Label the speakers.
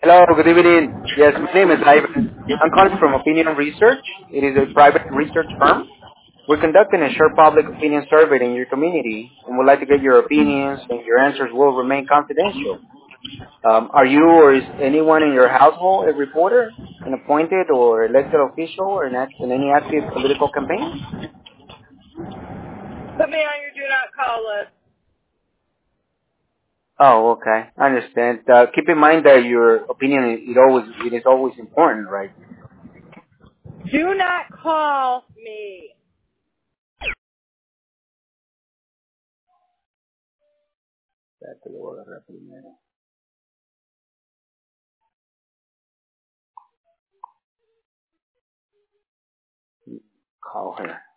Speaker 1: Hello, good evening. Yes, my name is Ivan. I'm calling from Opinion Research. It is a private research firm. We're conducting a short public opinion survey in your community and would like to get your opinions, and your answers will remain confidential. Are you or is anyone in your household a reporter, an appointed or elected official, or in any active political campaign?
Speaker 2: Put me on your do not call list.
Speaker 1: Oh, okay. I understand. Keep in mind that your opinion it is always important, right?
Speaker 2: Do not call me.
Speaker 1: Call her.